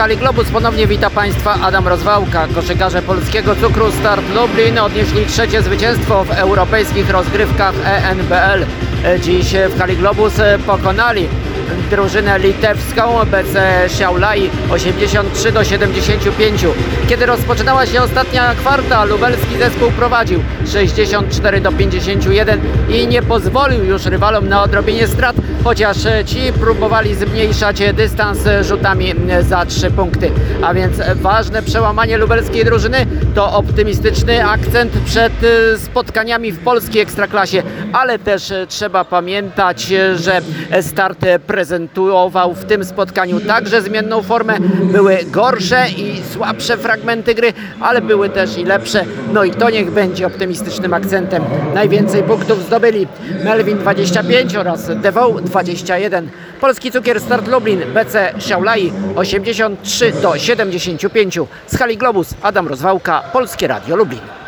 Hali Globus ponownie wita Państwa Adam Rozwałka. Koszykarze polskiego Cukru Start Lublin odnieśli trzecie zwycięstwo w europejskich rozgrywkach ENBL. Dziś w Hali Globus pokonali drużynę litewską BC Šiauliai 83-75. Kiedy rozpoczynała się ostatnia kwarta, lubelski zespół prowadził 64-51 i nie pozwolił już rywalom na odrobienie strat, chociaż ci próbowali zmniejszać dystans rzutami za 3 punkty. A więc ważne przełamanie lubelskiej drużyny to optymistyczny akcent przed spotkaniami w polskiej ekstraklasie, ale też trzeba pamiętać, że Start prezentował w tym spotkaniu także zmienną formę. Były gorsze i słabsze fragmenty gry, ale były też i lepsze. No i to niech będzie optymistycznym akcentem. Najwięcej punktów zdobyli Melvin 25 oraz Devoe 21. Polski Cukier Start Lublin BC Šiauliai 83-75. Z Hali Globus Adam Rozwałka, Polskie Radio Lublin.